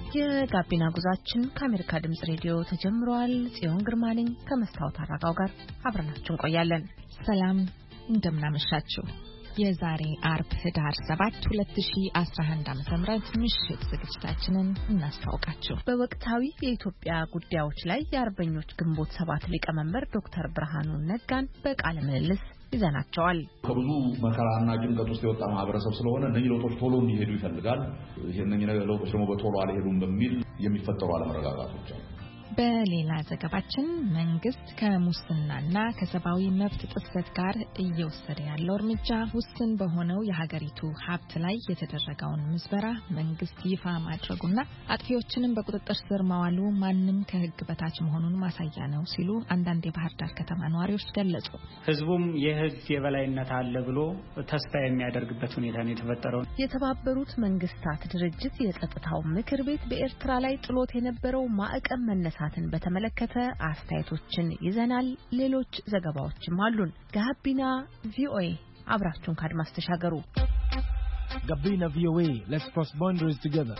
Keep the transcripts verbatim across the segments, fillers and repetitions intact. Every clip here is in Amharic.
የጋቢና ጉዟችን ከአሜሪካ ድምጽ ሬዲዮ ተጀምሯል። ጽዮን ግርማ ነኝ ከመስታወት አራጋው ጋር አብረናችሁ እንቆያለን። ሰላም እንደምናመሻችሁ። የዛሬ አርብ ህዳር ሰባት ሁለት ሺህ አስራ አንድ ዓ.ም ምሽት ዝግጅታችንን እናስተዋውቃችሁ። በወቅታዊ የኢትዮጵያ ጉዳዮች ላይ የአርበኞች ግንቦት ሰባት ሊቀመንበር ዶክተር ብርሃኑ ነጋን በቃለ ምልልስ ይዘናቸዋል። ከብዙ መከራና ጭንቀት ውስጥ የወጣ ማህበረሰብ ስለሆነ እነዚህ ለውጦች ቶሎ እንዲሄዱ ይፈልጋል። ይሄንን ለውጦች ደግሞ በቶሎ አልሄዱም በሚል የሚፈጠሩ አለመረጋጋቶች አሉ። በሌላ ዘገባችን መንግስት ከሙስናና ከሰብአዊ መብት ጥሰት ጋር እየወሰደ ያለው እርምጃ ውስን በሆነው የሀገሪቱ ሀብት ላይ የተደረገውን ምዝበራ መንግስት ይፋ ማድረጉና አጥፊዎችንም በቁጥጥር ስር ማዋሉ ማንም ከህግ በታች መሆኑን ማሳያ ነው ሲሉ አንዳንድ የባህር ዳር ከተማ ነዋሪዎች ገለጹ። ህዝቡም የህግ የበላይነት አለ ብሎ ተስፋ የሚያደርግበት ሁኔታ ነው የተፈጠረው። የተባበሩት መንግስታት ድርጅት የጸጥታው ምክር ቤት በኤርትራ ላይ ጥሎት የነበረው ማዕቀብ መነሳ ትን በተመለከተ አስተያየቶችን ይዘናል። ሌሎች ዘገባዎችም አሉን። ጋቢና ቪኦኤ አብራችሁን ካድማስ ተሻገሩ። ጋቢና ቪኦኤ let's cross boundaries together።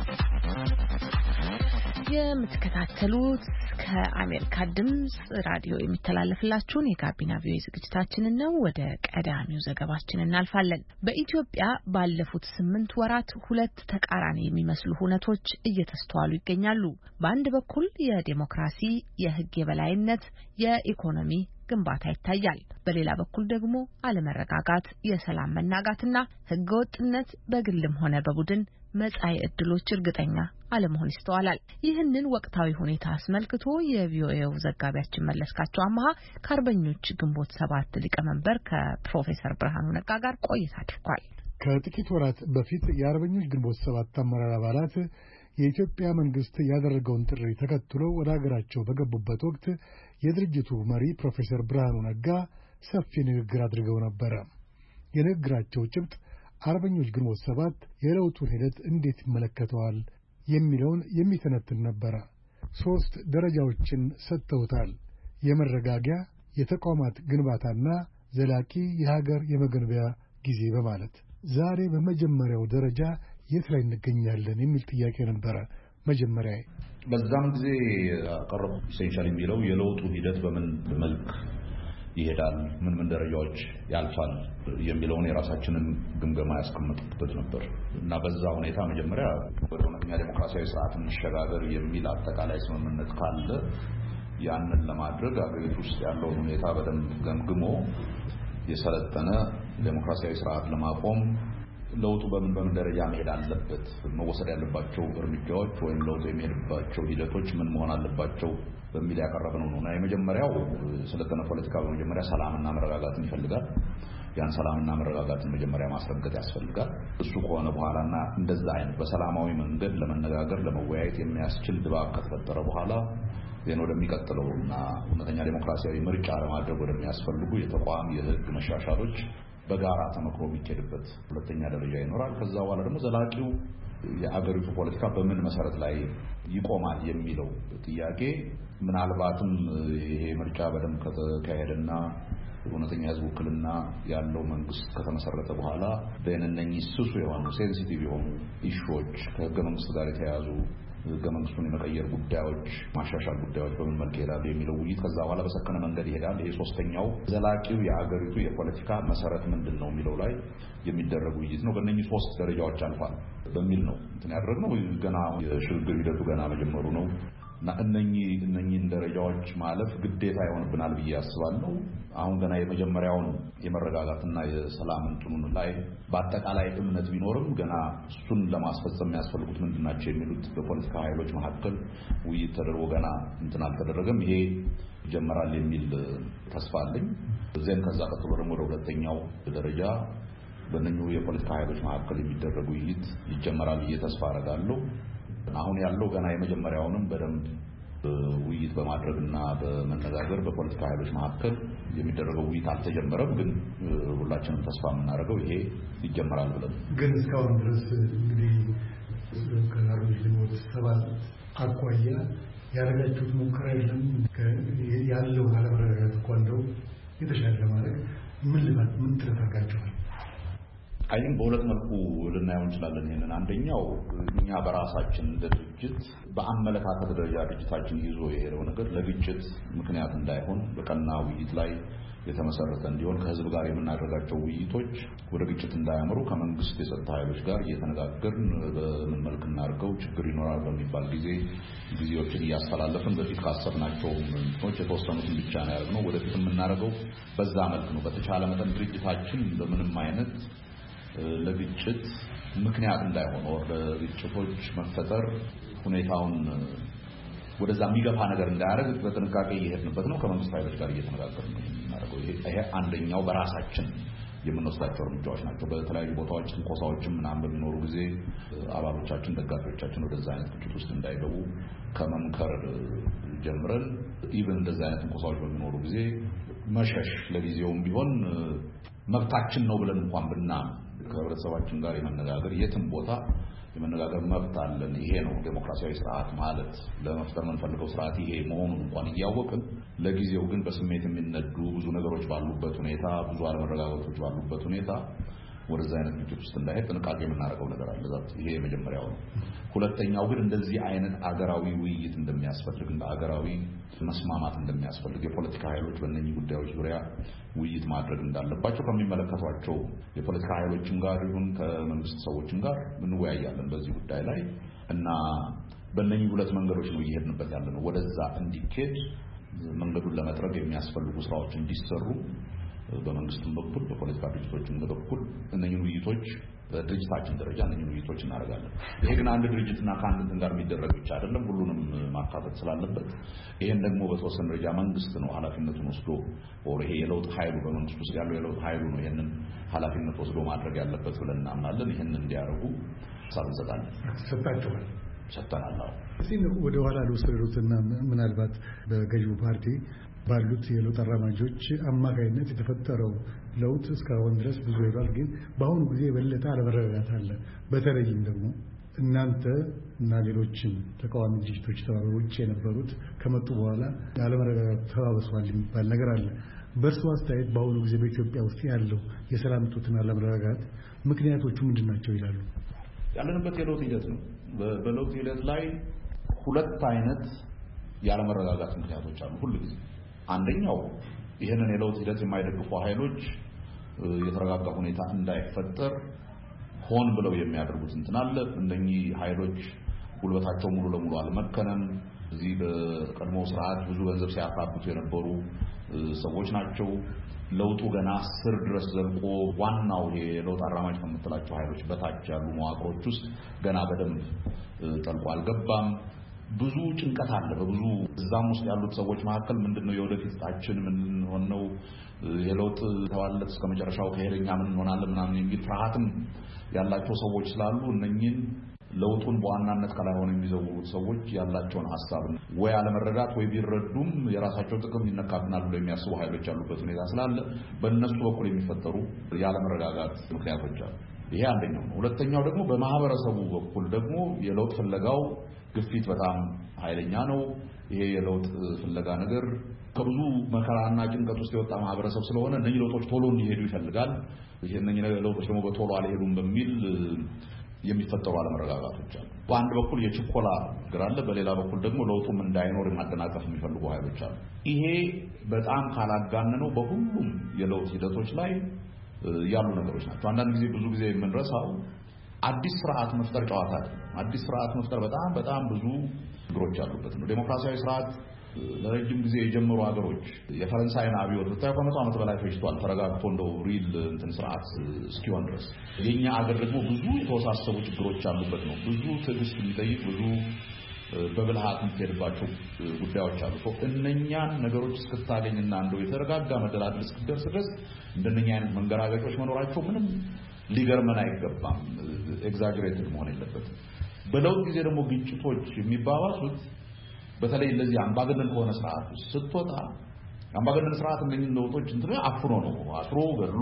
የምትከታተሉት ከአሜሪካ ድምጽ ራዲዮ የሚተላለፍላችሁን የጋቢና ቪኦኤ ዝግጅታችንን ነው። ወደ ቀዳሚው ዘገባችን እናልፋለን። በኢትዮጵያ ባለፉት ስምንት ወራት ሁለት ተቃራኒ የሚመስሉ ሁነቶች እየተስተዋሉ ይገኛሉ። በአንድ በኩል የዲሞክራሲ፣ የህግ የበላይነት፣ የኢኮኖሚ ግንባታ ይታያል። በሌላ በኩል ደግሞ አለመረጋጋት፣ የሰላም መናጋትና ህገወጥነት በግልም ሆነ በቡድን መጻኢ ዕድሎች እርግጠኛ አለመሆን ይስተዋላል። ይህንን ወቅታዊ ሁኔታ አስመልክቶ የቪኦኤው ዘጋቢያችን መለስካቸው አማሃ ከአርበኞች ግንቦት ሰባት ሊቀመንበር ከፕሮፌሰር ብርሃኑ ነጋ ጋር ቆይታ አድርጓል። ከጥቂት ወራት በፊት የአርበኞች ግንቦት ሰባት አመራር አባላት የኢትዮጵያ መንግስት ያደረገውን ጥሪ ተከትሎ ወደ ሀገራቸው በገቡበት ወቅት የድርጅቱ መሪ ፕሮፌሰር ብርሃኑ ነጋ ሰፊ ንግግር አድርገው ነበር። የንግግራቸው ጭብጥ አርበኞች ግንቦት ሰባት የለውጡን ሂደት እንዴት ይመለከተዋል የሚለውን የሚተነትን ነበር። ሶስት ደረጃዎችን ሰጥተውታል። የመረጋጊያ፣ የተቋማት ግንባታና ዘላቂ የሀገር የመገንቢያ ጊዜ በማለት ዛሬ በመጀመሪያው ደረጃ የት ላይ እንገኛለን የሚል ጥያቄ ነበረ። መጀመሪያ በዛም ጊዜ አቀረቡ ኢሴንሻል የሚለው የለውጡ ሂደት በምን መልክ ይሄዳል፣ ምን ምን ደረጃዎች ያልፋል የሚለውን የራሳችንን ግምገማ ያስቀምጥበት ነበር እና በዛ ሁኔታ መጀመሪያ ወደ እውነተኛ ዴሞክራሲያዊ ስርዓት እንሸጋገር የሚል አጠቃላይ ስምምነት ካለ ያንን ለማድረግ አገሪቱ ውስጥ ያለውን ሁኔታ በደንብ ገምግሞ የሰለጠነ ዴሞክራሲያዊ ስርዓት ለማቆም ለውጡ በምን በምን ደረጃ መሄድ አለበት፣ መወሰድ ያለባቸው እርምጃዎች ወይም ለውጡ የሚሄድባቸው ሂደቶች ምን መሆን አለባቸው በሚል ያቀረብነው ነው። እና የመጀመሪያው ስለተነ ፖለቲካ በመጀመሪያ ሰላምና መረጋጋትን ይፈልጋል። ያን ሰላምና መረጋጋትን መጀመሪያ ማስረገጥ ያስፈልጋል። እሱ ከሆነ በኋላና እንደዛ አይነት በሰላማዊ መንገድ ለመነጋገር ለመወያየት የሚያስችል ድባብ ከተፈጠረ በኋላ የነ ወደሚቀጥለውና እውነተኛ ዴሞክራሲያዊ ምርጫ ለማድረግ ወደሚያስፈልጉ የተቋም የህግ መሻሻሎች በጋራ ተመክሮ የሚኬድበት ሁለተኛ ደረጃ ይኖራል። ከዛ በኋላ ደግሞ ዘላቂው የአገሪቱ ፖለቲካ በምን መሰረት ላይ ይቆማል የሚለው ጥያቄ ምናልባትም ይሄ ምርጫ በደንብ ከተካሄደና እውነተኛ ህዝብ ውክልና ያለው መንግስት ከተመሰረተ በኋላ በእነኚህ ስሱ የሆኑ ሴንሲቲቭ የሆኑ ኢሹዎች ከህገ መንግስት ጋር የተያያዙ ህገ መንግስቱን የመቀየር ጉዳዮች፣ ማሻሻል ጉዳዮች በምን መልክ ይሄዳሉ የሚለው ውይይት ከዛ በኋላ በሰከነ መንገድ ይሄዳል። ይሄ ሶስተኛው ዘላቂው የአገሪቱ የፖለቲካ መሰረት ምንድነው የሚለው ላይ የሚደረግ ውይይት ነው። በእነኚህ ሶስት ደረጃዎች አልፏል በሚል ነው እንትን ያደረግነው። ገና የሽግግር ሂደቱ ገና መጀመሩ ነው እና እነኚህ እነኚህን ደረጃዎች ማለፍ ግዴታ ይሆንብናል ብዬ አስባለሁ። አሁን ገና የመጀመሪያውን የመረጋጋትና የሰላም እንትኑን ላይ በአጠቃላይ እምነት ቢኖርም ገና እሱን ለማስፈጸም የሚያስፈልጉት ምንድናቸው የሚሉት በፖለቲካ ኃይሎች መካከል ውይይት ተደርጎ ገና እንትን አልተደረገም። ይሄ ይጀምራል የሚል ተስፋ አለኝ። እዚህም ከዛ ቀጥሎ ደግሞ ወደ ሁለተኛው ደረጃ በእነኚሁ የፖለቲካ ኃይሎች መካከል የሚደረግ ውይይት ይጀምራል ብዬ ተስፋ አደርጋለሁ። አሁን ያለው ገና የመጀመሪያውንም በደንብ ውይይት በማድረግና በመነጋገር በፖለቲካ ኃይሎች መካከል የሚደረገው ውይይት አልተጀመረም። ግን ሁላችንም ተስፋ የምናደርገው ይሄ ይጀምራል ብለን ግን እስካሁን ድረስ እንግዲህ ከአርበኞች ግንቦት ሰባት አኳያ ያደረጋችሁት ሙከራ የለም? ያለውን አለመረጋጋት እኮ እንደው የተሻለ ለማድረግ ምን ልባት ምን ትረጋጋችኋል? አይን በሁለት መልኩ ልናየው እንችላለን። ይሄንን አንደኛው እኛ በራሳችን ድርጅት በአመለካከት ደረጃ ድርጅታችን ይዞ የሄደው ነገር ለግጭት ምክንያት እንዳይሆን በቀና ውይይት ላይ የተመሰረተ እንዲሆን ከህዝብ ጋር የምናደርጋቸው ውይይቶች ወደ ግጭት እንዳያመሩ ከመንግስት የጸጥታ ኃይሎች ጋር እየተነጋገርን በምን መልክ እናድርገው ችግር ይኖራል በሚባል ጊዜ ጊዜዎችን እያስተላለፍን በፊት ካሰብናቸው ምንጮች የተወሰኑትን ብቻ ነው ያደረግነው። ወደፊት የምናደርገው በዛ መልክ ነው። በተቻለ መጠን ድርጅታችን በምንም አይነት ለግጭት ምክንያት እንዳይሆን ወደ ግጭቶች መፈጠር ሁኔታውን ወደዛ የሚገፋ ነገር እንዳያደርግ በጥንቃቄ እየሄድንበት ነው። ከመንግስት ኃይሎች ጋር እየተነጋገርን ነው የምናደርገው። ይሄ አንደኛው በራሳችን የምንወስዳቸው እርምጃዎች ናቸው። በተለያዩ ቦታዎች ትንኮሳዎችም ምናምን በሚኖሩ ጊዜ አባሎቻችን ደጋፊዎቻችን ወደዛ አይነት ግጭት ውስጥ እንዳይገቡ ከመምከር ጀምረን ኢቭን እንደዛ አይነት ትንኮሳዎች በሚኖሩ ጊዜ መሸሽ ለጊዜውም ቢሆን መብታችን ነው ብለን እንኳን ብናምን ከህብረተሰባችን ጋር የመነጋገር የትም ቦታ የመነጋገር መብት አለን። ይሄ ነው ዴሞክራሲያዊ ስርዓት ማለት ለመፍጠር የምንፈልገው ስርዓት ይሄ መሆኑን እንኳን እያወቅን ለጊዜው ግን በስሜት የሚነዱ ብዙ ነገሮች ባሉበት ሁኔታ ብዙ አለመረጋጋቶች ባሉበት ሁኔታ ወደዛ አይነት ግጭት ውስጥ እንዳይሄድ ጥንቃቄ የምናደርገው ነገር አለ። ይሄ የመጀመሪያው ነው። ሁለተኛው ግን እንደዚህ አይነት አገራዊ ውይይት እንደሚያስፈልግ እንደ አገራዊ መስማማት እንደሚያስፈልግ የፖለቲካ ኃይሎች በእነኚህ ጉዳዮች ዙሪያ ውይይት ማድረግ እንዳለባቸው ከሚመለከቷቸው የፖለቲካ ኃይሎችም ጋር ይሁን ከመንግስት ሰዎችም ጋር እንወያያለን በዚህ ጉዳይ ላይ እና በእነኚህ ሁለት መንገዶች ነው እየሄድንበት ያለነው። ወደዛ እንዲኬድ መንገዱን ለመጥረግ የሚያስፈልጉ ስራዎች እንዲሰሩ በመንግስትም በኩል በፖለቲካ ድርጅቶችም በኩል እነኚህ ውይይቶች በድርጅታችን ደረጃ እነኚህ ውይይቶች እናደርጋለን። ይሄ ግን አንድ ድርጅትና ከአንድ እንትን ጋር የሚደረግ ብቻ አይደለም፣ ሁሉንም ማካተት ስላለበት ይሄን ደግሞ በተወሰነ ደረጃ መንግስት ነው ኃላፊነቱን ወስዶ ወር ይሄ የለውጥ ኃይሉ በመንግስት ውስጥ ያለው የለውጥ ኃይሉ ነው ይሄንን ኃላፊነት ወስዶ ማድረግ ያለበት ብለን እናምናለን። ይሄን እንዲያደርጉ ሀሳብ እንሰጣለን። ሰጣችኋል? ሰጥተናል። እስቲ ወደ ኋላ ልውሰዱትና ምናልባት በገዢው ፓርቲ ባሉት የለውጥ አራማጆች አማካይነት የተፈጠረው ለውጥ እስካሁን ድረስ ብዙ ሄዷል። ግን በአሁኑ ጊዜ የበለጠ አለመረጋጋት አለ። በተለይም ደግሞ እናንተ እና ሌሎችም ተቃዋሚ ድርጅቶች ተባባሪዎች የነበሩት ከመጡ በኋላ አለመረጋጋት ተባብሷል የሚባል ነገር አለ። በእርሱ አስተያየት በአሁኑ ጊዜ በኢትዮጵያ ውስጥ ያለው የሰላም እጦትና አለመረጋጋት ምክንያቶቹ ምንድን ናቸው ይላሉ? ያለንበት የለውጥ ሂደት ነው። በለውጥ ሂደት ላይ ሁለት አይነት ያለመረጋጋት ምክንያቶች አሉ ሁሉ ጊዜ። አንደኛው ይሄንን የለውጥ ሂደት የማይደግፉ ኃይሎች የተረጋጋ ሁኔታ እንዳይፈጠር ሆን ብለው የሚያደርጉት እንትን አለ። እነኚህ ኃይሎች ጉልበታቸው ሙሉ ለሙሉ አልመከነም። እዚህ በቀድሞ ስርዓት ብዙ ገንዘብ ሲያካብቱ የነበሩ ሰዎች ናቸው። ለውጡ ገና ስር ድረስ ዘልቆ ዋናው ይሄ ለውጥ አራማጅ ከምትላቸው ኃይሎች በታች ያሉ መዋቅሮች ውስጥ ገና በደንብ ጠልቆ አልገባም። ብዙ ጭንቀት አለ በብዙ እዛም ውስጥ ያሉት ሰዎች መካከል ምንድነው የወደፊት ጣችን ምን ሆነው የለውጥ ተዋለት እስከመጨረሻው ከሄደኛ ምን እንሆናለን ምናምን የሚል ፍርሃትም ያላቸው ሰዎች ስላሉ እነኚህን ለውጡን በዋናነት ከላይ ሆነው የሚዘውሩት ሰዎች ያላቸውን ሐሳብ ወይ አለመረዳት ወይ ቢረዱም የራሳቸው ጥቅም ይነካብናል ብለው የሚያስቡ ኃይሎች ያሉበት ሁኔታ ስላለ በእነሱ በኩል የሚፈጠሩ ያለመረጋጋት ምክንያቶች አሉ። ይሄ አንደኛው ነው። ሁለተኛው ደግሞ በማህበረሰቡ በኩል ደግሞ የለውጥ ፍለጋው ግፊት በጣም ኃይለኛ ነው። ይሄ የለውጥ ፍለጋ ነገር ከብዙ መከራና ጭንቀት ውስጥ የወጣ ማህበረሰብ ስለሆነ እነኚህ ለውጦች ቶሎ እንዲሄዱ ይፈልጋል። ይሄ እነኚህ ለውጦች ደግሞ በቶሎ አልሄዱም በሚል የሚፈጠሩ አለመረጋጋቶች አሉ። በአንድ በኩል የችኮላ ግራ አለ፣ በሌላ በኩል ደግሞ ለውጡም እንዳይኖር ማደናቀፍ የሚፈልጉ ኃይሎች አሉ። ይሄ በጣም ካላጋነነው በሁሉም የለውጥ ሂደቶች ላይ ያሉ ነገሮች ናቸው። አንዳንድ ጊዜ ብዙ ጊዜ የምንረሳው አዲስ ስርዓት መፍጠር ጨዋታ አይደለም። አዲስ ስርዓት መፍጠር በጣም በጣም ብዙ ችግሮች ያሉበት ነው። ዴሞክራሲያዊ ስርዓት ለረጅም ጊዜ የጀመሩ ሀገሮች የፈረንሳይን አብዮት ብታዩ ከመቶ ዓመት በላይ ፈጅቷል ተረጋግቶ እንደው ሪል እንትን ስርዓት እስኪሆን ድረስ። የኛ ሀገር ደግሞ ብዙ የተወሳሰቡ ችግሮች ያሉበት ነው። ብዙ ትዕግስት የሚጠይቅ ብዙ በብልሃት የምትሄድባቸው ጉዳዮች አሉ። እነኛን ነገሮች እስክታገኝና እንደው የተረጋጋ መደላደል እስክትደርስ ድረስ እንደነኛ አይነት መንገራገጮች መኖራቸው ምንም ሊገርመን አይገባም። ኤግዛጀሬትድ መሆን የለበትም። በለውጥ ጊዜ ደግሞ ግጭቶች የሚባባሱት በተለይ እንደዚህ አምባገነን ከሆነ ስርዓት ስትወጣ አምባገነን ስርዓት እንደዚህ ለውጦች እንትን አፍኖ ነው አስሮ ገድሎ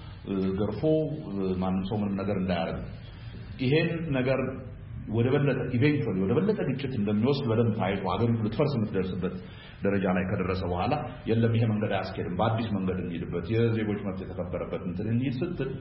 ገርፎ ማንም ሰው ምንም ነገር እንዳያደርግ ይሄን ነገር ወደ በለጠ ኢቬንቹዋሊ ወደ በለጠ ግጭት እንደሚወስድ በደንብ ታይቶ ሀገሪቱ ልትፈርስ የምትደርስበት ደረጃ ላይ ከደረሰ በኋላ የለም ይሄ መንገድ አያስኬድም በአዲስ መንገድ እንሂድበት የዜጎች መብት የተከበረበት እንትን እንሂድ ስትል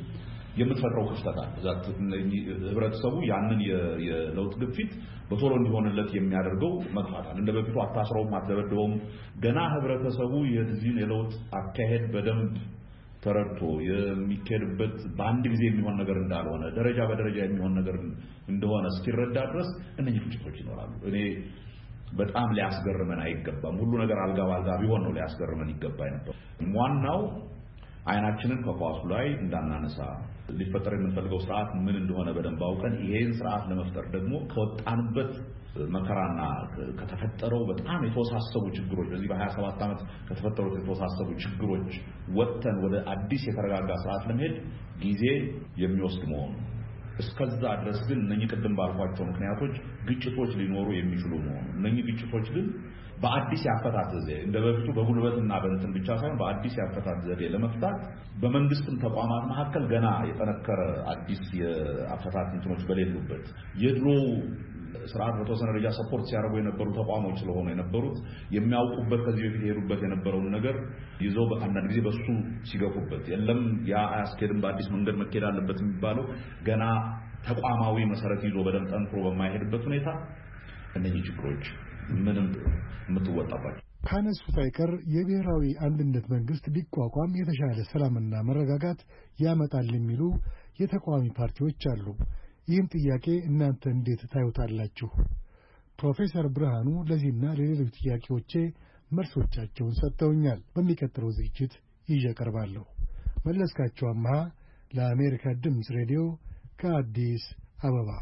የምትፈጥረው ክፍተት አለ። ዛት ህብረተሰቡ ያንን የለውጥ ግፊት በቶሎ እንዲሆንለት የሚያደርገው መጥፋት አለ። እንደ በፊቱ አታስረውም አትደበድበውም። ገና ህብረተሰቡ የዚህን የለውጥ አካሄድ በደንብ ተረድቶ የሚከድበት በአንድ ጊዜ የሚሆን ነገር እንዳልሆነ ደረጃ በደረጃ የሚሆን ነገር እንደሆነ እስኪረዳ ድረስ እነኚህ ግጭቶች ይኖራሉ። እኔ በጣም ሊያስገርመን አይገባም። ሁሉ ነገር አልጋ ባልጋ ቢሆን ነው ሊያስገርመን ይገባ ነበር። ዋናው አይናችንን ከኳሱ ላይ እንዳናነሳ ሊፈጠር የምንፈልገው ስርዓት ምን እንደሆነ በደንብ አውቀን ይሄን ስርዓት ለመፍጠር ደግሞ ከወጣንበት መከራና ከተፈጠረው በጣም የተወሳሰቡ ችግሮች በዚህ በ27 ዓመት ከተፈጠሩት የተወሳሰቡ ችግሮች ወጥተን ወደ አዲስ የተረጋጋ ስርዓት ለመሄድ ጊዜ የሚወስድ መሆኑ እስከዛ ድረስ ግን እነኚህ ቅድም ባልኳቸው ምክንያቶች ግጭቶች ሊኖሩ የሚችሉ መሆኑ እነኚህ ግጭቶች ግን በአዲስ ያፈታት ዘዴ እንደበፊቱ በጉልበትና በእንትን ብቻ ሳይሆን በአዲስ ያፈታት ዘዴ ለመፍታት በመንግስትም ተቋማት መካከል ገና የጠነከረ አዲስ የአፈታት እንትኖች በሌሉበት የድሮ ስርዓት በተወሰነ ደረጃ ሰፖርት ሲያደርጉ የነበሩ ተቋሞች ስለሆኑ የነበሩት የሚያውቁበት ከዚህ በፊት የሄዱበት የነበረውን ነገር ይዘው በአንዳንድ ጊዜ በሱ ሲገፉበት የለም ያ አያስኬድም በአዲስ መንገድ መኬድ አለበት የሚባለው ገና ተቋማዊ መሰረት ይዞ በደም ጠንክሮ በማይሄድበት ሁኔታ እነዚህ ችግሮች ምንም የምትወጣባቸው ካነሱት አይቀር የብሔራዊ አንድነት መንግስት ቢቋቋም የተሻለ ሰላምና መረጋጋት ያመጣል የሚሉ የተቃዋሚ ፓርቲዎች አሉ። ይህን ጥያቄ እናንተ እንዴት ታዩታላችሁ? ፕሮፌሰር ብርሃኑ ለዚህና ለሌሎች ጥያቄዎቼ መልሶቻቸውን ሰጥተውኛል። በሚቀጥለው ዝግጅት ይዤ እቀርባለሁ። መለስካቸው አምሃ ለአሜሪካ ድምፅ ሬዲዮ ከአዲስ አበባ።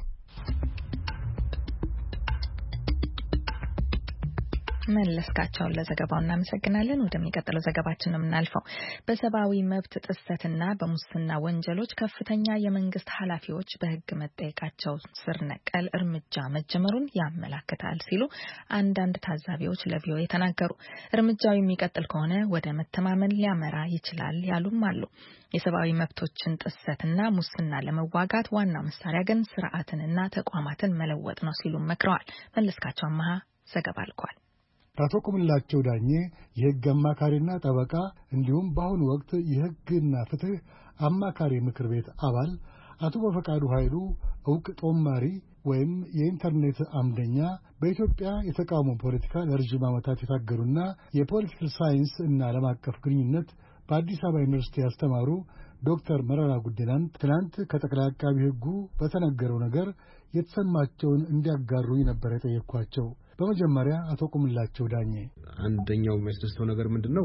መለስካቸውን ለዘገባው እናመሰግናለን። ወደሚቀጥለው ዘገባችን ነው የምናልፈው። በሰብአዊ መብት ጥሰትና በሙስና ወንጀሎች ከፍተኛ የመንግስት ኃላፊዎች በሕግ መጠየቃቸው ስር ነቀል እርምጃ መጀመሩን ያመለክታል ሲሉ አንዳንድ ታዛቢዎች ለቪኦኤ ተናገሩ። እርምጃው የሚቀጥል ከሆነ ወደ መተማመን ሊያመራ ይችላል ያሉም አሉ። የሰብአዊ መብቶችን ጥሰትና ሙስና ለመዋጋት ዋና መሳሪያ ግን ስርዓትንና ተቋማትን መለወጥ ነው ሲሉ መክረዋል። መለስካቸው አማሃ ዘገባ ልኳል። አቶ ቁምላቸው ዳኜ የሕግ አማካሪና ጠበቃ እንዲሁም በአሁኑ ወቅት የሕግና ፍትህ አማካሪ ምክር ቤት አባል አቶ በፈቃዱ ኃይሉ ዕውቅ ጦማሪ ወይም የኢንተርኔት አምደኛ በኢትዮጵያ የተቃውሞ ፖለቲካ ለረጅም ዓመታት የታገሉና የፖለቲካል ሳይንስ እና ዓለም አቀፍ ግንኙነት በአዲስ አበባ ዩኒቨርሲቲ ያስተማሩ ዶክተር መረራ ጉዲናን ትናንት ከጠቅላይ አቃቢ ሕጉ በተነገረው ነገር የተሰማቸውን እንዲያጋሩኝ ነበር የጠየቅኳቸው። በመጀመሪያ አቶ ቁምላቸው ዳኜ አንደኛው የሚያስደስተው ነገር ምንድነው?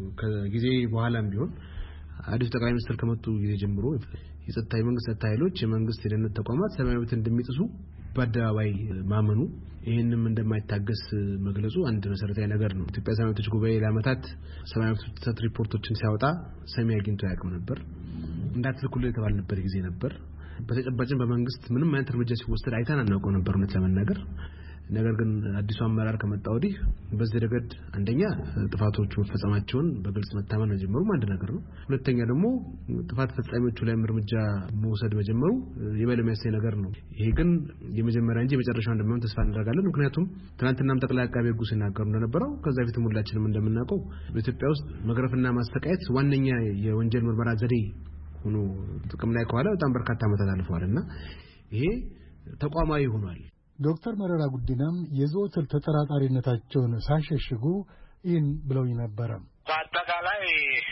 ከጊዜ በኋላም ቢሆን አዲስ ጠቅላይ ሚኒስትር ከመጡ ጊዜ ጀምሮ የጸጥታ የመንግስት ኃይሎች የመንግስት የደህንነት ተቋማት ሰብአዊ መብት እንደሚጥሱ በአደባባይ ማመኑ ይሄንም እንደማይታገስ መግለጹ አንድ መሰረታዊ ነገር ነው። ኢትዮጵያ ሰብአዊ መብቶች ጉባኤ ለዓመታት ሰብአዊ መብት ሪፖርቶችን ሲያወጣ ሰሚ አግኝቶ ያውቅም ነበር። እንዳትልኩልህ የተባልንበት ጊዜ ነበር። በተጨባጭም በመንግስት ምንም አይነት እርምጃ ሲወሰድ አይተን አናውቀው ነበር እውነት ለመናገር። ነገር ግን አዲሱ አመራር ከመጣ ወዲህ በዚህ ረገድ አንደኛ ጥፋቶቹ መፈጸማቸውን በግልጽ መታመን መጀመሩ አንድ ነገር ነው። ሁለተኛ ደግሞ ጥፋት ፈጻሚዎቹ ላይ እርምጃ መውሰድ መጀመሩ የበለጠ የሚያሳይ ነገር ነው። ይሄ ግን የመጀመሪያ እንጂ የመጨረሻው እንደማይሆን ተስፋ እናደርጋለን። ምክንያቱም ትናንትናም ጠቅላይ አቃቤ ሕጉ ሲናገሩ እንደነበረው ከዛ በፊት ሁላችንም እንደምናውቀው በኢትዮጵያ ውስጥ መግረፍና ማስተቃየት ዋነኛ የወንጀል ምርመራ ዘዴ ሆኖ ጥቅም ላይ ከዋለ በጣም በርካታ ዓመታት አልፈዋልና ይሄ ተቋማዊ ሆኗል። ዶክተር መረራ ጉዲናም የዘወትር ተጠራጣሪነታቸውን ሳይሸሽጉ ይህን ብለውኝ ነበረ። በአጠቃላይ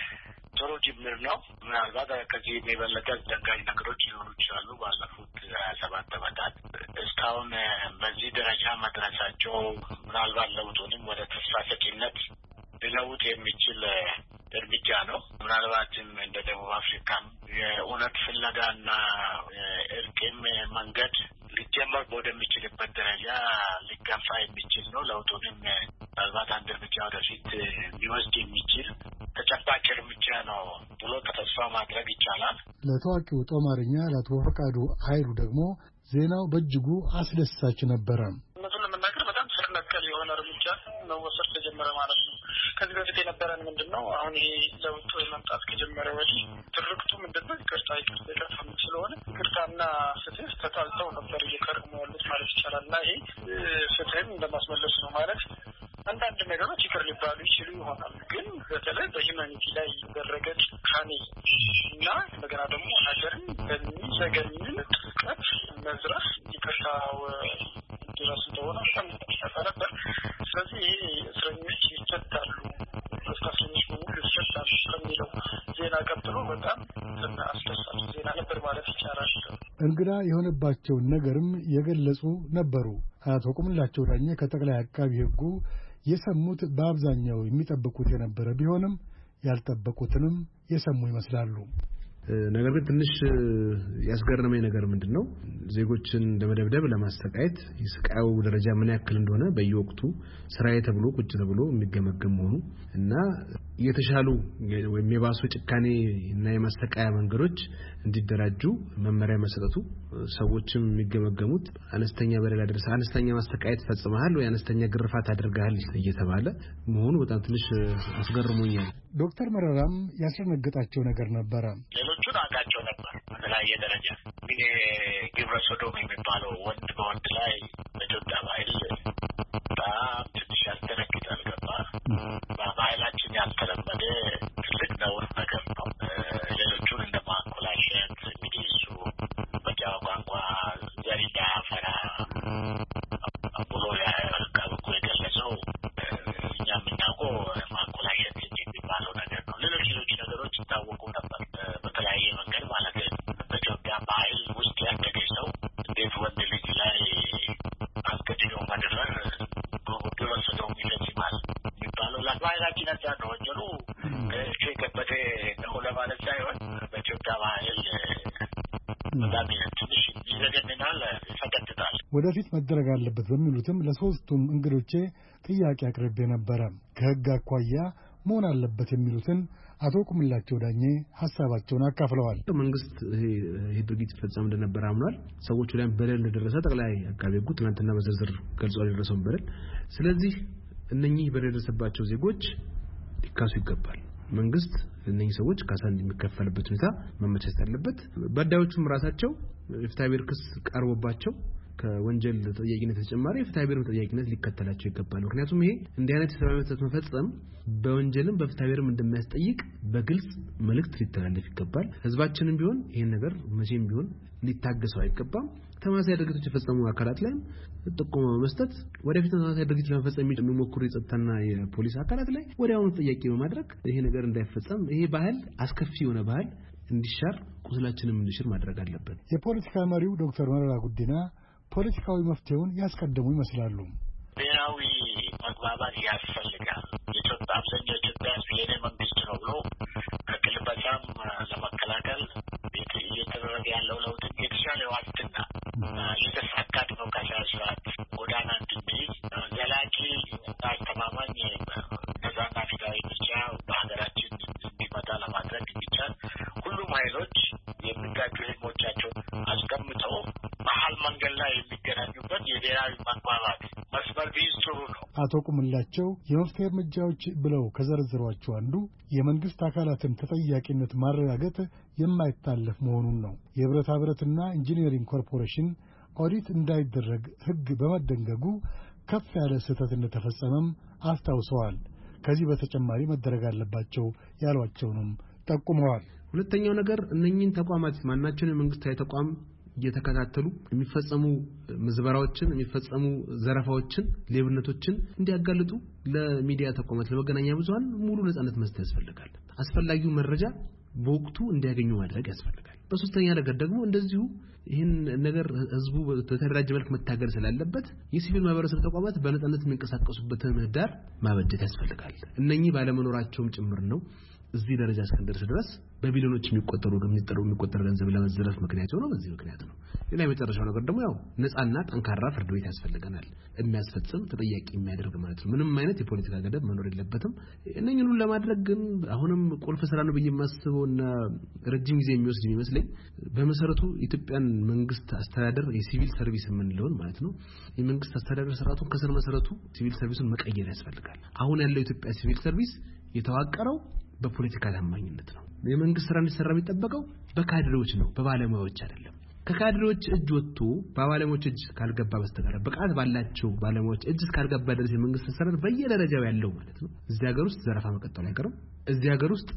ጥሩ ጅምር ነው። ምናልባት ከዚህ የበለጠ አስደንጋጭ ነገሮች ሊሆኑ ይችላሉ። ባለፉት ሀያ ሰባት ዓመታት እስካሁን በዚህ ደረጃ መድረሳቸው ምናልባት ለውጡንም ወደ ተስፋ ሰጪነት ሊለውጥ የሚችል እርምጃ ነው። ምናልባትም እንደ ደቡብ አፍሪካም የእውነት ፍለጋና እርቅም መንገድ ሊጀመር ወደሚችልበት ደረጃ ሊገፋ የሚችል ነው። ለውጡንም ምናልባት አንድ እርምጃ ወደፊት ሊወስድ የሚችል ተጨባጭ እርምጃ ነው ብሎ ተስፋ ማድረግ ይቻላል። ለታዋቂው ጦማርኛ ለአቶ ፈቃዱ ኃይሉ ደግሞ ዜናው በእጅጉ አስደሳች ነበረ። እውነቱን ለመናገር በጣም ስር ነቀል የሆነ እርምጃ መወሰድ ተጀመረ ማለት ነው። ከዚህ በፊት የነበረን ምንድነው? አሁን ይሄ ለውጥ መምጣት ከጀመረ ወዲህ ትርክቱ ምንድነው? ይቅርታ ይቅርታ ይቅርታ ስለሆነ ይቅርታና ፍትህ ተጣልተው ነበር እየቀረሙ ያሉት ማለት ይቻላል። እና ይሄ ፍትህን እንደማስመለስ ነው ማለት አንዳንድ ነገሮች ይቅር ሊባሉ ይችሉ ይሆናል። ግን በተለይ በሂውማኒቲ ላይ የተደረገ ጭካኔ እና እንደገና ደግሞ ሀገርን በሚዘገንን ጥልቀት መዝረፍ ይቅርታው ድረስ እንደሆነ ነበር። ስለዚህ ይሄ እስረኞች ይፈታሉ፣ እስረኞች በሙሉ ይፈታሉ ከሚለው ዜና ቀጥሎ በጣም አስደሳች ዜና ነበር ማለት ይቻላል። እንግዳ የሆነባቸውን ነገርም የገለጹ ነበሩ። አቶ ቁምላቸው ዳኘ ከጠቅላይ አቃቢ ሕጉ የሰሙት በአብዛኛው የሚጠብቁት የነበረ ቢሆንም ያልጠበቁትንም የሰሙ ይመስላሉ። ነገር ግን ትንሽ ያስገረመኝ ነገር ምንድነው ዜጎችን ለመደብደብ ለማስተቃየት የስቃዩ ደረጃ ምን ያክል እንደሆነ በየወቅቱ ስራዬ ተብሎ ቁጭ ተብሎ የሚገመገም መሆኑ እና የተሻሉ ወይም የባሱ ጭካኔ እና የማስተቃያ መንገዶች እንዲደራጁ መመሪያ መሰጠቱ ሰዎችም የሚገመገሙት አነስተኛ በደል አድርሰ አነስተኛ ማስተቃየት ፈጽመሃል ወይ አነስተኛ ግርፋት አድርገሃል እየተባለ መሆኑ በጣም ትንሽ አስገርሞኛል። ዶክተር መረራም ያስደነገጣቸው ነገር ነበረ። ሌሎቹን አውቃቸው ነበር በተለያየ ደረጃ ግን ግብረ ሰዶም የሚባለው ወንድ በወንድ ላይ በኢትዮጵያ ባህል በጣም ትንሽ ያስደነግጣል። ገባ በባህላችን ያልተለመደ ትልቅ ነውር ነገር ነው። ሌሎቹን እንደማኮላሸት እንግዲህ እሱ በጃዋ ቋንቋ ዘር እንዳያፈራ ብሎ ያልቃብቁ የገለጸው እኛ የምናውቀው ማኮላሸት የሚባለው ነገር ነው። ሌሎች ሌሎች ነገሮች ይታወቁ ነበር በተለያየ መንገድ ማለት ነው። በኢትዮጵያ ባህል ውስጥ ያደገ ሰው እንዴት ወንድ ልጅ ላይ አስገድዶ መድፈር ግብረ ሰዶም ይፈጽማል የሚባለው ለባህላችን አንጻር ነው። ወንጀሉ እሺ ከበደ ነው ለማለት ሳይሆን በኢትዮጵያ ባህል በጣም ትንሽ ይዘገንናል፣ ይፈቀድታል። ወደፊት መደረግ አለበት በሚሉትም ለሶስቱም እንግዶቼ ጥያቄ አቅርቤ ነበረ። ከህግ አኳያ መሆን አለበት የሚሉትን አቶ ቁምላቸው ዳኘ ሐሳባቸውን አካፍለዋል። መንግስት ይሄ ድርጊት ፈጸም እንደነበር አምኗል። ሰዎቹ ላይ በደል እንደደረሰ ጠቅላይ አቃቤ ሕጉ ትናንትና በዝርዝር ገልጿል የደረሰውን በደል። ስለዚህ እነኚህ በደል የደረሰባቸው ዜጎች ሊካሱ ይገባል። መንግስት እነኚህ ሰዎች ካሳ እንደሚከፈልበት ሁኔታ መመቻቸት አለበት። በዳዮቹም ራሳቸው የፍትሐብሔር ክስ ቀርቦባቸው ከወንጀል ተጠያቂነት ተጨማሪ የፍትሐብሔር ተጠያቂነት ሊከተላቸው ይገባል። ምክንያቱም ይሄ እንዲህ አይነት ሰብአዊ መብት መፈጸም በወንጀልም በፍትሐብሔርም እንደሚያስጠይቅ በግልጽ መልእክት ሊተላለፍ ይገባል። ህዝባችንም ቢሆን ይሄን ነገር መቼም ቢሆን ሊታገሰው አይገባም። ተመሳሳይ ድርጊቶች የፈጸሙ አካላት ላይ ጥቆማ በመስጠት ወደፊት ተመሳሳይ ድርጊት ለመፈጸም የሚሞክሩ የጸጥታና የፖሊስ አካላት ላይ ወዲያውኑ ተጠያቂ በማድረግ ይሄ ነገር እንዳይፈጸም ይሄ ባህል አስከፊ የሆነ ባህል እንዲሻር ቁስላችንም እንዲሽር ማድረግ አለበት። የፖለቲካ መሪው ዶክተር መረራ ጉዲና ፖለቲካዊ መፍትሄውን ያስቀደሙ ይመስላሉ። ብሔራዊ መግባባት ያስፈልጋል። የኢትዮጵያ አብዛኛው ኢትዮጵያ የኔ መንግስት ነው ብሎ ከቅልበሳም ለመከላከል እየተደረገ ያለው ለውጥ የተሻለ ዋስትና የተሳካ ዲሞክራሲያዊ ስርዓት ጎዳና እንድንይዝ ዘላቂ እና አስተማማኝ ነጻና ፍትሃዊ ምርጫ በሀገራችን እንዲመጣ ለማድረግ እንዲቻል ሁሉም ኃይሎች የሚጋጩ ህልሞቻቸውን አስቀምጠው መሀል መንገድ ላይ የሚገናኙበት የብሔራዊ መግባባት መስመር ቢይዝ ጥሩ ነው። አቶ ቁምላቸው የመፍትሄ እርምጃዎች ብለው ከዘረዘሯቸው አንዱ የመንግስት አካላትን ተጠያቂነት ማረጋገጥ የማይታለፍ መሆኑን ነው። የብረታ ብረትና ኢንጂነሪንግ ኮርፖሬሽን ኦዲት እንዳይደረግ ህግ በመደንገጉ ከፍ ያለ ስህተት እንደተፈጸመም አስታውሰዋል። ከዚህ በተጨማሪ መደረግ አለባቸው ያሏቸውንም ጠቁመዋል። ሁለተኛው ነገር እነኚህን ተቋማት ማናቸውን የመንግስታዊ ተቋም እየተከታተሉ የሚፈጸሙ ምዝበራዎችን የሚፈጸሙ ዘረፋዎችን ሌብነቶችን እንዲያጋልጡ ለሚዲያ ተቋማት ለመገናኛ ብዙሃን ሙሉ ነጻነት መስጠት ያስፈልጋል። አስፈላጊው መረጃ በወቅቱ እንዲያገኙ ማድረግ ያስፈልጋል። በሶስተኛ ነገር ደግሞ እንደዚሁ ይህን ነገር ህዝቡ በተደራጀ መልክ መታገል ስላለበት የሲቪል ማህበረሰብ ተቋማት በነጻነት የሚንቀሳቀሱበትን ምህዳር ማበጀት ያስፈልጋል። እነኚህ ባለመኖራቸውም ጭምር ነው እዚህ ደረጃ እስከደረሰ ድረስ በቢሊዮኖች የሚቆጠሩ የሚጠሩ የሚቆጠሩ ገንዘብ ለመዘረፍ ምክንያት ነው። በዚህ ምክንያት ነው። ሌላ የመጨረሻው ነገር ደግሞ ያው ነፃና ጠንካራ ፍርድ ቤት ያስፈልገናል። የሚያስፈጽም ተጠያቂ የሚያደርግ ማለት ነው። ምንም አይነት የፖለቲካ ገደብ መኖር የለበትም። እነኚህን ሁሉ ለማድረግ ግን አሁንም ቁልፍ ስራ ነው ብዬ የማስበውና ረጅም ጊዜ የሚወስድ የሚመስለኝ በመሰረቱ ኢትዮጵያን መንግስት አስተዳደር የሲቪል ሰርቪስ የምንለውን ማለት ነው የመንግስት አስተዳደር ስርዓቱን ከስር መሰረቱ ሲቪል ሰርቪሱን መቀየር ያስፈልጋል። አሁን ያለው ኢትዮጵያ ሲቪል ሰርቪስ የተዋቀረው በፖለቲካ ታማኝነት ነው። የመንግስት ስራ እንዲሰራ የሚጠበቀው በካድሬዎች ነው፣ በባለሙያዎች አይደለም። ከካድሬዎች እጅ ወጥቶ በባለሙያዎች እጅ ካልገባ በስተቀር በቃት ባላቸው ባለሙያዎች እጅ ካልገባ ድረስ የመንግስት ስራ በየደረጃው ያለው ማለት ነው እዚህ ሀገር ውስጥ ዘረፋ መቀጠል አይቀርም። እዚህ ሀገር ውስጥ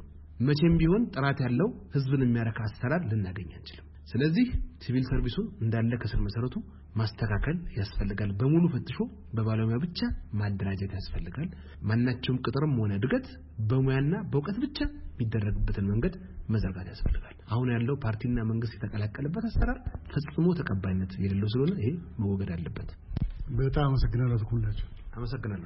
መቼም ቢሆን ጥራት ያለው ህዝብን የሚያረካ አሰራር ልናገኝ አንችልም። ስለዚህ ሲቪል ሰርቪሱን እንዳለ ከስር መሰረቱ ማስተካከል ያስፈልጋል። በሙሉ ፈትሾ በባለሙያ ብቻ ማደራጀት ያስፈልጋል። ማናቸውም ቅጥርም ሆነ ድገት በሙያና በእውቀት ብቻ የሚደረግበትን መንገድ መዘርጋት ያስፈልጋል። አሁን ያለው ፓርቲና መንግስት የተቀላቀለበት አሰራር ፈጽሞ ተቀባይነት የሌለው ስለሆነ ይሄ መወገድ አለበት። በጣም አመሰግናለሁ። ተኩላችሁ አመሰግናለሁ።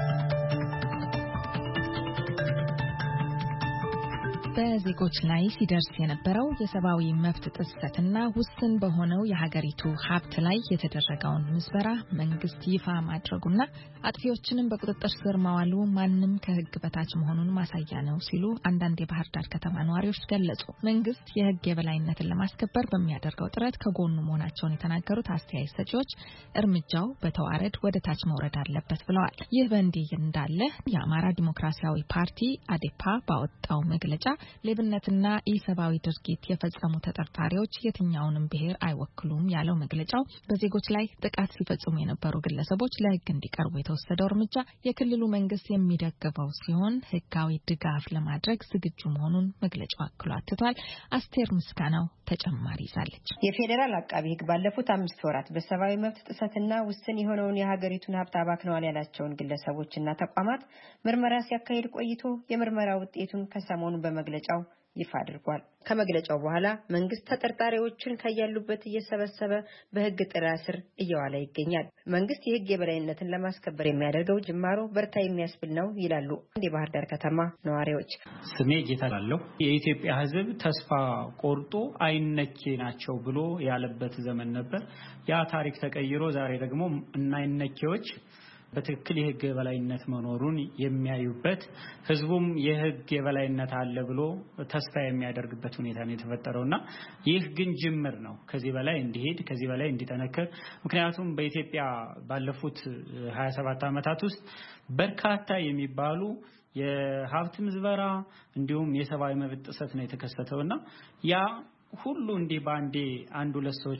በዜጎች ላይ ሲደርስ የነበረው የሰብአዊ መብት ጥሰትና ውስን በሆነው የሀገሪቱ ሀብት ላይ የተደረገውን ምዝበራ መንግስት ይፋ ማድረጉና አጥፊዎችንም በቁጥጥር ስር ማዋሉ ማንም ከህግ በታች መሆኑን ማሳያ ነው ሲሉ አንዳንድ የባህር ዳር ከተማ ነዋሪዎች ገለጹ። መንግስት የህግ የበላይነትን ለማስከበር በሚያደርገው ጥረት ከጎኑ መሆናቸውን የተናገሩት አስተያየት ሰጪዎች እርምጃው በተዋረድ ወደ ታች መውረድ አለበት ብለዋል። ይህ በእንዲህ እንዳለ የአማራ ዲሞክራሲያዊ ፓርቲ አዴፓ ባወጣው መግለጫ ሌብነትና ኢሰብአዊ ድርጊት የፈጸሙ ተጠርጣሪዎች የትኛውንም ብሔር አይወክሉም ያለው መግለጫው በዜጎች ላይ ጥቃት ሲፈጽሙ የነበሩ ግለሰቦች ለህግ እንዲቀርቡ የተወሰደው እርምጃ የክልሉ መንግስት የሚደግፈው ሲሆን ህጋዊ ድጋፍ ለማድረግ ዝግጁ መሆኑን መግለጫው አክሎ አትቷል። አስቴር ምስጋናው ተጨማሪ ይዛለች። የፌዴራል አቃቢ ህግ ባለፉት አምስት ወራት በሰብአዊ መብት ጥሰትና ውስን የሆነውን የሀገሪቱን ሀብት አባክነዋል ያላቸውን ግለሰቦችና ተቋማት ምርመራ ሲያካሂድ ቆይቶ የምርመራ ውጤቱን ከሰሞኑ በመግለጫው ይፋ አድርጓል። ከመግለጫው በኋላ መንግስት ተጠርጣሪዎችን ከያሉበት እየሰበሰበ በህግ ጥላ ስር እየዋለ ይገኛል። መንግስት የህግ የበላይነትን ለማስከበር የሚያደርገው ጅማሮ በርታ የሚያስብል ነው ይላሉ የባህር ዳር ከተማ ነዋሪዎች። ስሜ ጌታላለሁ። የኢትዮጵያ ህዝብ ተስፋ ቆርጦ አይነኬ ናቸው ብሎ ያለበት ዘመን ነበር። ያ ታሪክ ተቀይሮ ዛሬ ደግሞ እናይነኬዎች በትክክል የህግ የበላይነት መኖሩን የሚያዩበት ህዝቡም የህግ የበላይነት አለ ብሎ ተስፋ የሚያደርግበት ሁኔታ ነው የተፈጠረውና ይህ ግን ጅምር ነው። ከዚህ በላይ እንዲሄድ ከዚህ በላይ እንዲጠነክር ምክንያቱም በኢትዮጵያ ባለፉት ሀያ ሰባት ዓመታት ውስጥ በርካታ የሚባሉ የሀብት ምዝበራ እንዲሁም የሰብአዊ መብት ጥሰት ነው የተከሰተውና ያ ሁሉ እንዲህ ባንዴ አንድ ሁለት ሰዎች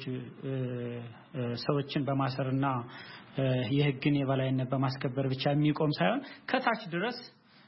ሰዎችን በማሰርና የህግን የበላይነት በማስከበር ብቻ የሚቆም ሳይሆን ከታች ድረስ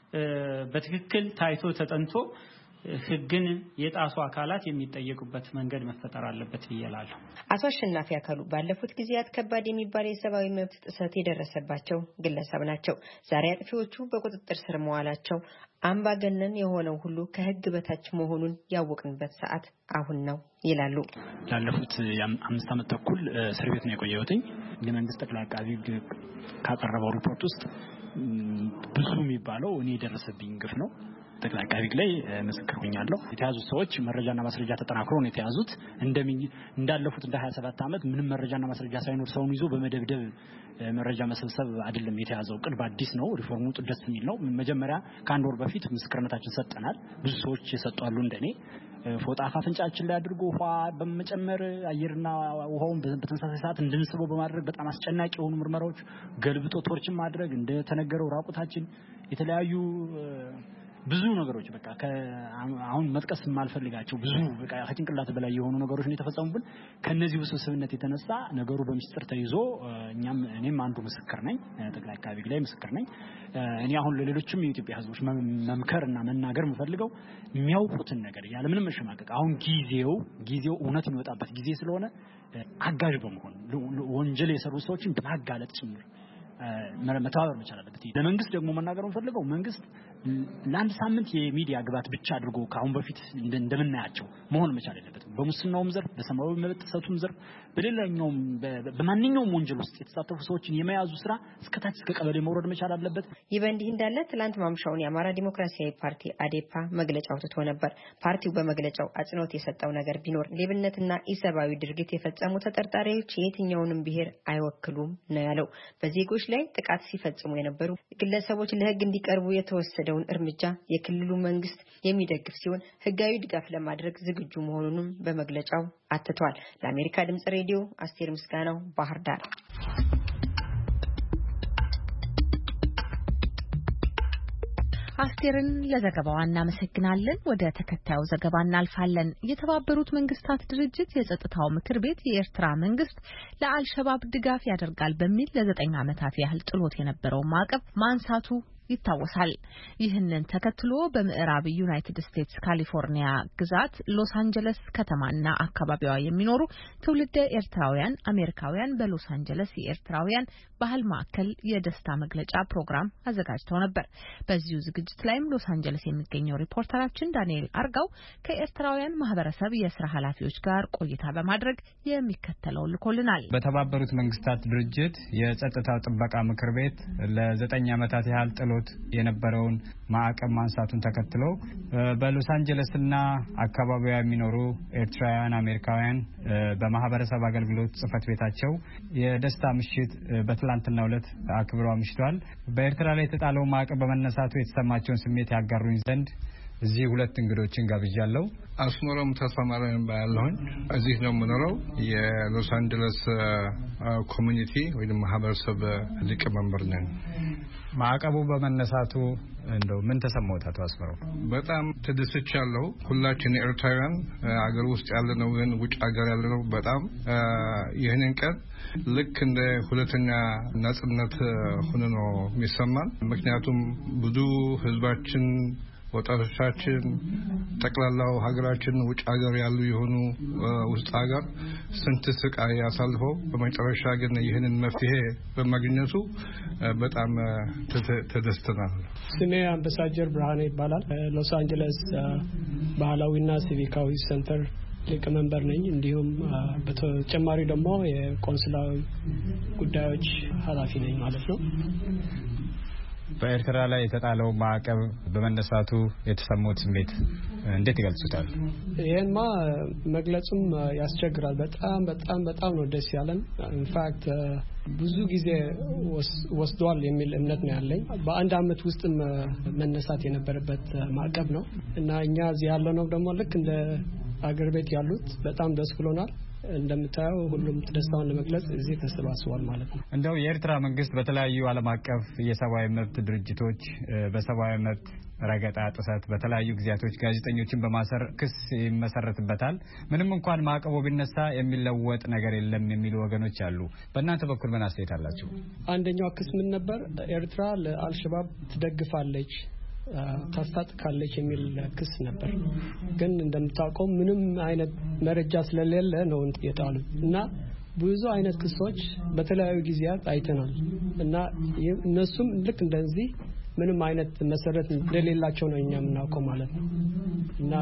በትክክል ታይቶ ተጠንቶ ህግን የጣሱ አካላት የሚጠየቁበት መንገድ መፈጠር አለበት ይላሉ። አቶ አሸናፊ አካሉ ባለፉት ጊዜያት ከባድ የሚባል የሰብአዊ መብት ጥሰት የደረሰባቸው ግለሰብ ናቸው። ዛሬ አጥፊዎቹ በቁጥጥር ስር መዋላቸው አምባገነን የሆነው ሁሉ ከህግ በታች መሆኑን ያወቅንበት ሰዓት አሁን ነው ይላሉ። ላለፉት አምስት ዓመት ተኩል እስር ቤት ነው የቆየሁትኝ። የመንግስት ጠቅላይ አቃቢ ህግ ካቀረበው ሪፖርት ውስጥ ብዙ የሚባለው እኔ የደረሰብኝ ግፍ ነው። ጠቅላይ አቃቢ ህግ ላይ ምስክር ሆኛለሁ። የተያዙት ሰዎች መረጃና ማስረጃ ተጠናክሮ ነው የተያዙት። እንደምን እንዳለፉት እንደ ሀያ ሰባት ዓመት ምንም መረጃና ማስረጃ ሳይኖር ሰውን ይዞ በመደብደብ መረጃ መሰብሰብ አይደለም የተያዘው። ቅድ አዲስ ነው። ሪፎርሙ ጥደስ የሚል ነው። መጀመሪያ ከአንድ ወር በፊት ምስክርነታችን ሰጠናል። ብዙ ሰዎች የሰጧሉ እንደኔ ፎጣ አፍንጫችን ላይ አድርጎ ውሃ በመጨመር አየርና ውሃውን በተመሳሳይ ሰዓት እንድንስበው በማድረግ በጣም አስጨናቂ የሆኑ ምርመራዎች ገልብጦ ቶርችን ማድረግ እንደተነገረው ራቁታችን የተለያዩ ብዙ ነገሮች በቃ አሁን መጥቀስ ማልፈልጋቸው ብዙ በቃ ከጭንቅላት በላይ የሆኑ ነገሮች ነው የተፈጸሙብን። ከነዚህ ውስብስብነት የተነሳ ነገሩ በሚስጥር ተይዞ እኛም እኔም አንዱ ምስክር ነኝ። ጠቅላይ አቃቢ ህግ ላይ ምስክር ነኝ። እኔ አሁን ለሌሎችም የኢትዮጵያ ህዝቦች መምከርና መናገር የምፈልገው የሚያውቁትን ነገር ያለ ምንም መሸማቀቅ አሁን ጊዜው ጊዜው እውነት የሚወጣበት ጊዜ ስለሆነ አጋዥ በመሆን ወንጀል የሰሩ ሰዎችን በማጋለጥ ጭምር መተባበር መቻል አለበት። ለመንግስት ደግሞ መናገር የምፈልገው መንግስት ለአንድ ሳምንት የሚዲያ ግባት ብቻ አድርጎ ካሁን በፊት እንደምናያቸው መሆን መቻል አለበት። በሙስናውም ዘርፍ በሰማያዊ መብት ጥሰቱም ዘርፍ በሌላኛውም በማንኛውም ወንጀል ውስጥ የተሳተፉ ሰዎችን የመያዙ ስራ እስከታች እስከ ቀበሌ መውረድ መቻል አለበት። ይህ በእንዲህ እንዳለ ትላንት ማምሻውን የአማራ ዲሞክራሲያዊ ፓርቲ አዴፓ መግለጫ አውጥቶ ነበር። ፓርቲው በመግለጫው አጽንኦት የሰጠው ነገር ቢኖር ሌብነትና ኢሰብአዊ ድርጊት የፈጸሙ ተጠርጣሪዎች የትኛውንም ብሔር አይወክሉም ነው ያለው። በዜጎች ላይ ጥቃት ሲፈጽሙ የነበሩ ግለሰቦች ለህግ እንዲቀርቡ የተወሰደውን እርምጃ የክልሉ መንግስት የሚደግፍ ሲሆን ህጋዊ ድጋፍ ለማድረግ ዝግጁ መሆኑንም በመግለጫው አትቷል። ለአሜሪካ ድምጽ ሬዲዮ አስቴር ምስጋናው ባህር ዳር። አስቴርን ለዘገባዋ እናመሰግናለን። ወደ ተከታዩ ዘገባ እናልፋለን። የተባበሩት መንግስታት ድርጅት የጸጥታው ምክር ቤት የኤርትራ መንግስት ለአልሸባብ ድጋፍ ያደርጋል በሚል ለዘጠኝ ዓመታት ያህል ጥሎት የነበረው ማዕቀብ ማንሳቱ ይታወሳል። ይህንን ተከትሎ በምዕራብ ዩናይትድ ስቴትስ ካሊፎርኒያ ግዛት ሎስ አንጀለስ ከተማና አካባቢዋ የሚኖሩ ትውልደ ኤርትራውያን አሜሪካውያን በሎስ አንጀለስ የኤርትራውያን ባህል ማዕከል የደስታ መግለጫ ፕሮግራም አዘጋጅተው ነበር። በዚሁ ዝግጅት ላይም ሎስ አንጀለስ የሚገኘው ሪፖርተራችን ዳንኤል አርጋው ከኤርትራውያን ማህበረሰብ የስራ ኃላፊዎች ጋር ቆይታ በማድረግ የሚከተለውን ልኮልናል። በተባበሩት መንግስታት ድርጅት የጸጥታው ጥበቃ ምክር ቤት ለዘጠኝ ዓመታት ያህል ጥሎ የነበረውን ማዕቀብ ማንሳቱን ተከትሎ በሎስ አንጀለስና አካባቢዋ የሚኖሩ ኤርትራውያን አሜሪካውያን በማህበረሰብ አገልግሎት ጽፈት ቤታቸው የደስታ ምሽት በትላንትናው ዕለት አክብረው አምሽተዋል። በኤርትራ ላይ የተጣለው ማዕቀብ በመነሳቱ የተሰማቸውን ስሜት ያጋሩኝ ዘንድ እዚህ ሁለት እንግዶችን ጋብዣለሁ። አስመሮም ተሰማራን ባያለሁኝ እዚህ ነው የምኖረው። የሎስ አንጀለስ ኮሚኒቲ ወይም ማህበረሰብ ሊቀመንበር ነኝ። ማዕቀቡ በመነሳቱ እንደው ምን ተሰማዎት አቶ አስመሮ? በጣም ተደስቻለሁ። ሁላችን ኤርትራውያን አገር ውስጥ ያለነው ግን ውጭ ሀገር ያለነው በጣም ይህንን ቀን ልክ እንደ ሁለተኛ ነጻነት ሆኖ ነው የሚሰማን። ምክንያቱም ብዙ ህዝባችን ወጣቶቻችን ጠቅላላው ሀገራችን ውጭ ሀገር ያሉ የሆኑ ውስጥ ሀገር ስንት ስቃይ ያሳልፈው በመጨረሻ ግን ይህንን መፍትሄ በማግኘቱ በጣም ተደስተናል። ስሜ አምባሳደር ብርሃኔ ይባላል። ሎስ አንጀለስ ባህላዊና ሲቪካዊ ሴንተር ሊቀመንበር ነኝ። እንዲሁም በተጨማሪ ደግሞ የቆንስላዊ ጉዳዮች ኃላፊ ነኝ ማለት ነው። በኤርትራ ላይ የተጣለው ማዕቀብ በመነሳቱ የተሰሙት ስሜት እንዴት ይገልጹታል? ይሄንማ መግለጹም ያስቸግራል። በጣም በጣም በጣም ነው ደስ ያለን። ኢንፋክት ብዙ ጊዜ ወስዷል የሚል እምነት ነው ያለኝ። በአንድ አመት ውስጥ መነሳት የነበረበት ማዕቀብ ነው እና እኛ እዚህ ያለነው ደግሞ ልክ እንደ አገር ቤት ያሉት በጣም ደስ ብሎናል። እንደምታየው ሁሉም ደስታውን ለመግለጽ እዚህ ተሰባስቧል ማለት ነው። እንደው የኤርትራ መንግስት በተለያዩ ዓለም አቀፍ የሰብአዊ መብት ድርጅቶች በሰብአዊ መብት ረገጣ ጥሰት በተለያዩ ጊዜያቶች ጋዜጠኞችን በማሰር ክስ ይመሰረትበታል። ምንም እንኳን ማዕቀቡ ቢነሳ የሚለወጥ ነገር የለም የሚሉ ወገኖች አሉ። በእናንተ በኩል ምን አስተያየት አላችሁ? አንደኛው ክስ ምን ነበር? ኤርትራ ለአልሸባብ ትደግፋለች ታስታጥቃለች የሚል ክስ ነበር። ግን እንደምታውቀው ምንም አይነት መረጃ ስለሌለ ነው የጣሉት እና ብዙ አይነት ክሶች በተለያዩ ጊዜያት አይተናል እና እነሱም ልክ እንደዚህ ምንም አይነት መሰረት እንደሌላቸው ነው እኛ የምናውቀው ማለት ነው። እና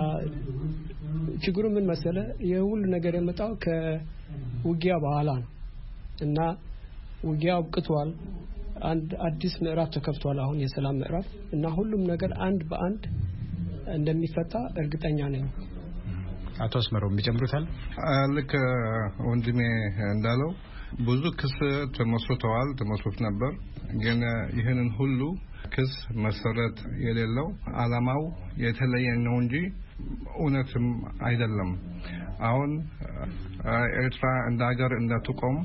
ችግሩ ምን መሰለ? የሁሉ ነገር የመጣው ከውጊያ በኋላ ነው እና ውጊያው አብቅቷል። አንድ አዲስ ምዕራፍ ተከፍቷል አሁን የሰላም ምዕራፍ እና ሁሉም ነገር አንድ በአንድ እንደሚፈታ እርግጠኛ ነኝ። አቶ አስመሮም ይጨምሩታል? ልክ ወንድሜ እንዳለው ብዙ ክስ ተመስርተዋል ተመስርቶ ነበር። ግን ይህንን ሁሉ ክስ መሰረት የሌለው አላማው የተለየ ነው እንጂ እውነትም አይደለም። አሁን ኤርትራ እንደ ሀገር እንዳትቆም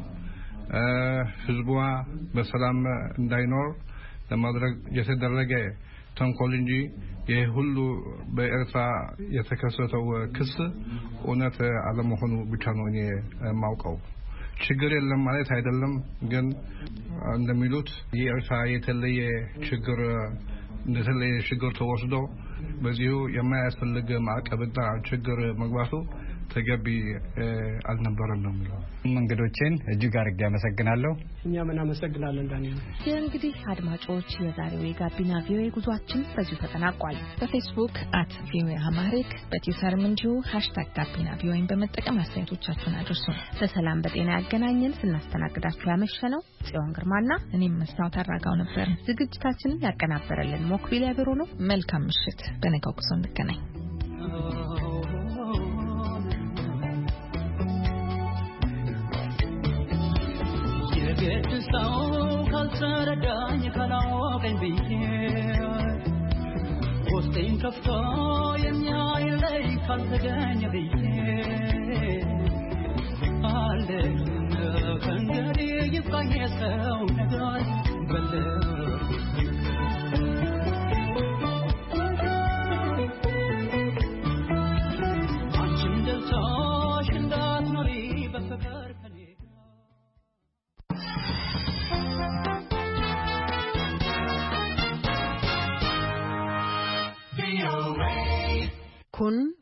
ህዝቧ በሰላም እንዳይኖር ለማድረግ የተደረገ ተንኮል እንጂ ይሄ ሁሉ በኤርትራ የተከሰተው ክስ እውነት አለመሆኑ ብቻ ነው እኔ የማውቀው። ችግር የለም ማለት አይደለም። ግን እንደሚሉት የኤርትራ የተለየ ችግር እንደተለየ ችግር ተወስዶ በዚሁ የማያስፈልግ ማዕቀብና ችግር መግባቱ ተገቢ አልነበረም ነው የሚለው። እንግዶችን እጅግ አድርጌ አመሰግናለሁ። እኛም እናመሰግናለን ዳንኤል። እንግዲህ አድማጮች የዛሬው የጋቢና ቪኦኤ ጉዟችን በዚሁ ተጠናቋል። በፌስቡክ አት ቪኦኤ አማሪክ በትዊተርም እንዲሁ ሃሽታግ ጋቢና ቪኦኤን በመጠቀም አስተያየቶቻችሁን አድርሱ። በሰላም በጤና ያገናኘን። ስናስተናግዳችሁ ያመሸነው ጽዮን ግርማና እኔም መስታወት አራጋው ነበር። ዝግጅታችንን ያቀናበረልን ሞክቢል ያብሩ ነው። መልካም ምሽት። በነገው ጉዞ እንገናኝ። የገድሳው ካልተረዳኝ ካላወቀኝ ብዬ ውስጤን ከፍቶ የሚያይለኝ ካልተገኘ ብዬ